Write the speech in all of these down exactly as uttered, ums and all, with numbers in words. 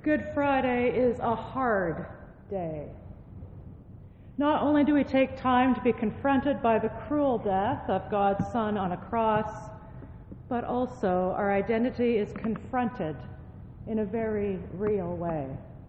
Good Friday is a hard day. Not only do we take time to be confronted by the cruel death of God's Son on a cross, but also our identity is confronted in a very real way.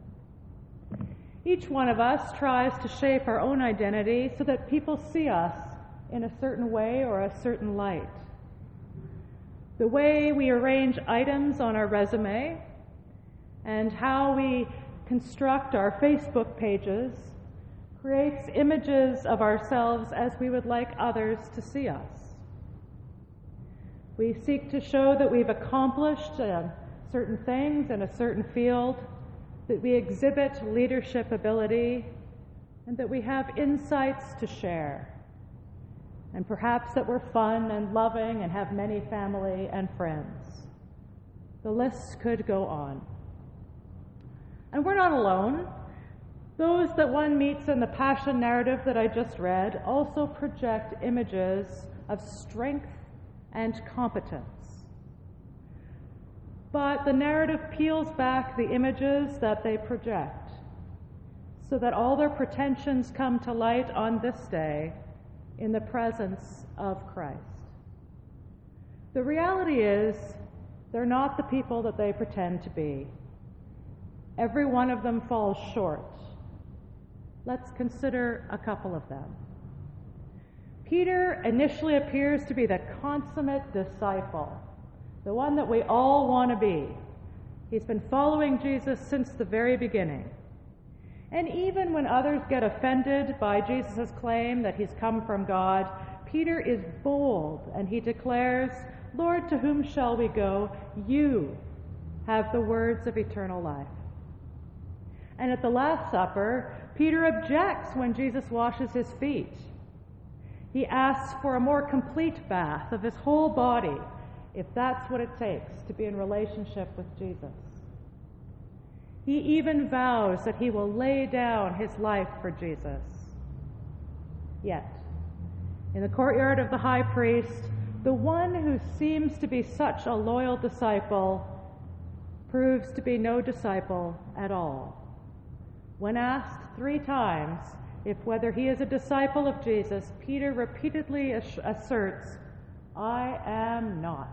Each one of us tries to shape our own identity so that people see us in a certain way or a certain light. The way we arrange items on our resume and how we construct our Facebook pages creates images of ourselves as we would like others to see us. We seek to show that we've accomplished uh, certain things in a certain field, that we exhibit leadership ability, and that we have insights to share, and perhaps that we're fun and loving and have many family and friends. The list could go on. And we're not alone. Those that one meets in the Passion narrative that I just read also project images of strength and competence. But the narrative peels back the images that they project so that all their pretensions come to light on this day in the presence of Christ. The reality is, they're not the people that they pretend to be. Every one of them falls short. Let's consider a couple of them. Peter initially appears to be the consummate disciple, the one that we all want to be. He's been following Jesus since the very beginning. And even when others get offended by Jesus' claim that he's come from God, Peter is bold and he declares, "Lord, to whom shall we go? You have the words of eternal life." And at the Last Supper, Peter objects when Jesus washes his feet. He asks for a more complete bath of his whole body, if that's what it takes to be in relationship with Jesus. He even vows that he will lay down his life for Jesus. Yet, in the courtyard of the high priest, the one who seems to be such a loyal disciple proves to be no disciple at all. When asked three times if whether he is a disciple of Jesus, Peter repeatedly asserts, "I am not."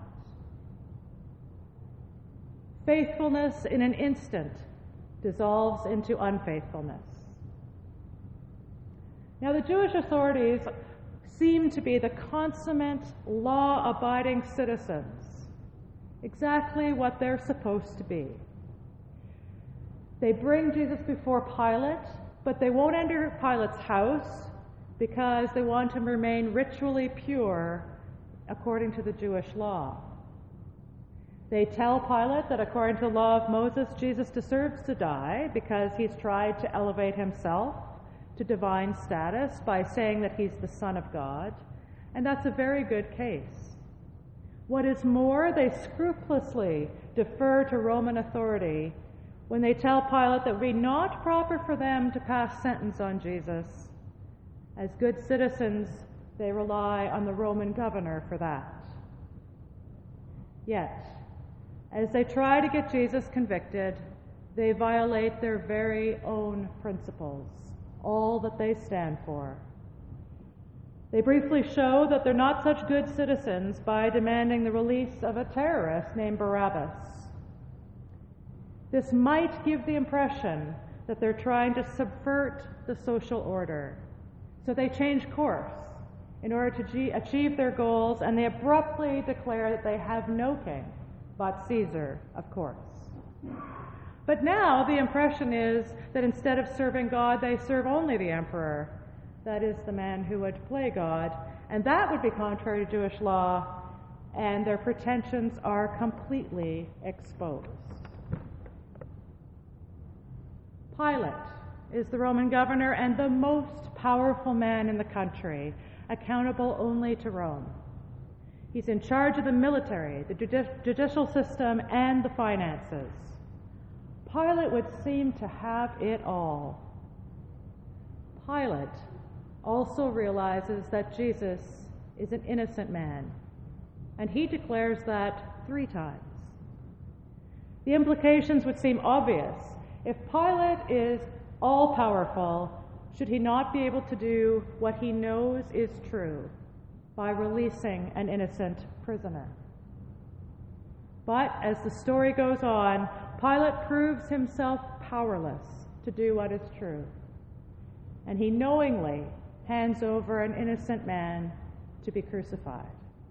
Faithfulness in an instant dissolves into unfaithfulness. Now, the Jewish authorities seem to be the consummate, law-abiding citizens, exactly what they're supposed to be. They bring Jesus before Pilate, but they won't enter Pilate's house because they want him to remain ritually pure according to the Jewish law. They tell Pilate that according to the law of Moses, Jesus deserves to die because he's tried to elevate himself to divine status by saying that he's the Son of God, and that's a very good case. What is more, they scrupulously defer to Roman authority when they tell Pilate that it would be not proper for them to pass sentence on Jesus. As good citizens, they rely on the Roman governor for that. Yet, as they try to get Jesus convicted, they violate their very own principles, all that they stand for. They briefly show that they're not such good citizens by demanding the release of a terrorist named Barabbas. This might give the impression that they're trying to subvert the social order. So they change course in order to g- achieve their goals, and they abruptly declare that they have no king but Caesar, of course. But now the impression is that instead of serving God, they serve only the emperor. That is the man who would play God, and that would be contrary to Jewish law, and their pretensions are completely exposed. Pilate is the Roman governor and the most powerful man in the country, accountable only to Rome. He's in charge of the military, the judici- judicial system, and the finances. Pilate would seem to have it all. Pilate also realizes that Jesus is an innocent man, and he declares that three times. The implications would seem obvious. If Pilate is all-powerful, should he not be able to do what he knows is true by releasing an innocent prisoner? But as the story goes on, Pilate proves himself powerless to do what is true, and he knowingly hands over an innocent man to be crucified.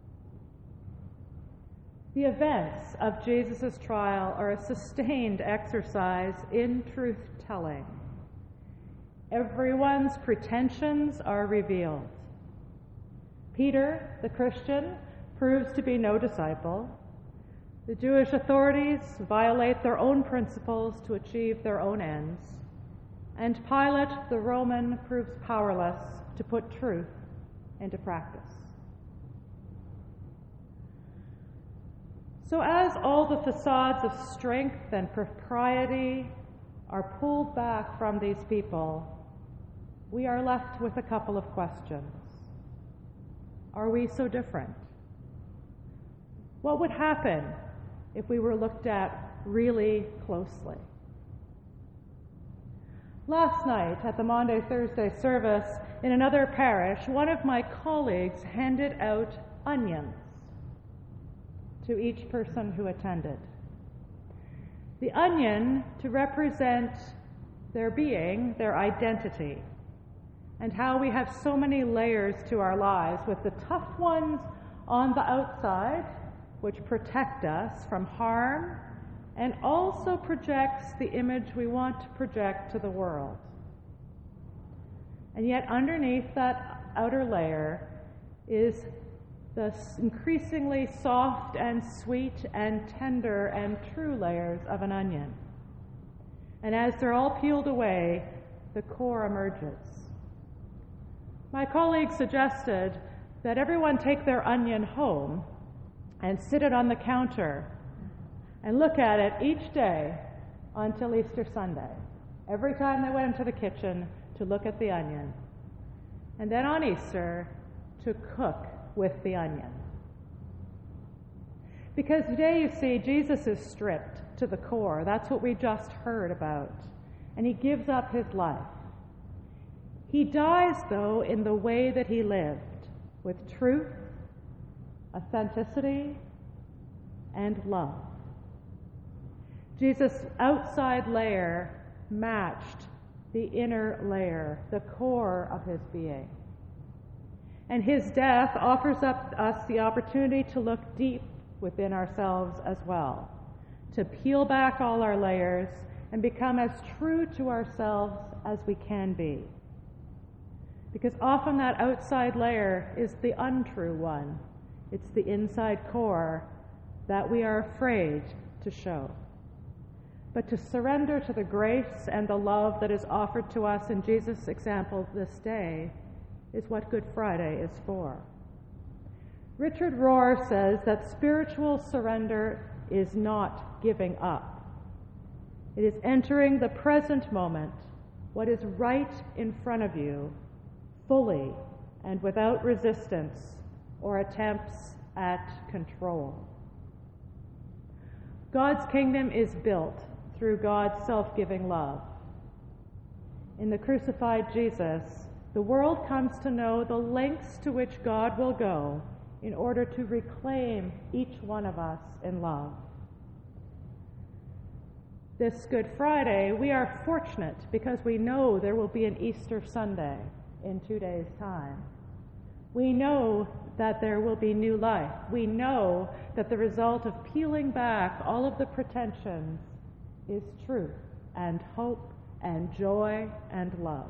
The events of Jesus' trial are a sustained exercise in truth-telling. Everyone's pretensions are revealed. Peter, the Christian, proves to be no disciple. The Jewish authorities violate their own principles to achieve their own ends. And Pilate, the Roman, proves powerless to put truth into practice. So as all the facades of strength and propriety are pulled back from these people, we are left with a couple of questions. Are we so different? What would happen if we were looked at really closely? Last night at the Maundy Thursday service in another parish, one of my colleagues handed out onions to each person who attended. The onion to represent their being, their identity, and how we have so many layers to our lives, with the tough ones on the outside, which protect us from harm, and also projects the image we want to project to the world. And yet underneath that outer layer is the increasingly soft and sweet and tender and true layers of an onion. And as they're all peeled away, the core emerges. My colleague suggested that everyone take their onion home and sit it on the counter and look at it each day until Easter Sunday. Every time they went into the kitchen to look at the onion. And then on Easter, to cook with the onion. Because today, you see, Jesus is stripped to the core. That's what we just heard about. And he gives up his life. He dies, though, in the way that he lived, with truth, authenticity, and love. Jesus' outside layer matched the inner layer, the core of his being. And his death offers up us the opportunity to look deep within ourselves as well, to peel back all our layers and become as true to ourselves as we can be. Because often that outside layer is the untrue one. It's the inside core that we are afraid to show. But to surrender to the grace and the love that is offered to us in Jesus' example this day is what Good Friday is for. Richard Rohr says that spiritual surrender is not giving up. It is entering the present moment, what is right in front of you, fully and without resistance or attempts at control. God's kingdom is built through God's self-giving love. In the crucified Jesus, the world comes to know the lengths to which God will go in order to reclaim each one of us in love. This Good Friday, we are fortunate because we know there will be an Easter Sunday in two days' time. We know that there will be new life. We know that the result of peeling back all of the pretensions is truth and hope and joy and love.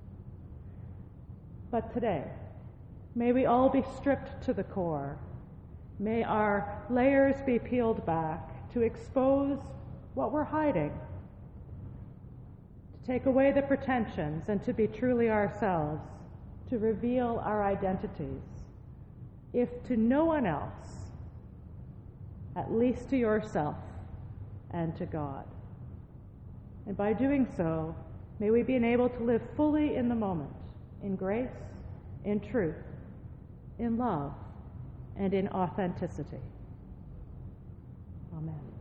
But today, may we all be stripped to the core. May our layers be peeled back to expose what we're hiding, to take away the pretensions and to be truly ourselves, to reveal our identities, if to no one else, at least to yourself and to God. And by doing so, may we be enabled to live fully in the moment, in grace, in truth, in love, and in authenticity. Amen.